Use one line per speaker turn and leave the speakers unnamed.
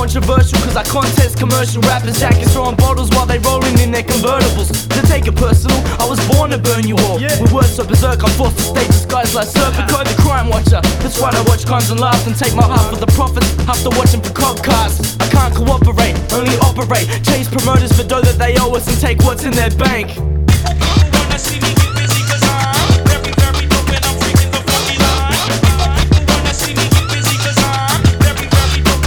controversial cause I contest commercial rappers. Jackets throwing bottles while they rolling in their convertibles. To take it personal, I was born to burn you all. With words so berserk, I'm forced to stay disguised like Serpico, the crime watcher. That's why I watch crimes and laugh and take my heart for the profits after watching for cop cars. I can't cooperate, only operate. Chase promoters for dough that they owe us and take what's in their bank.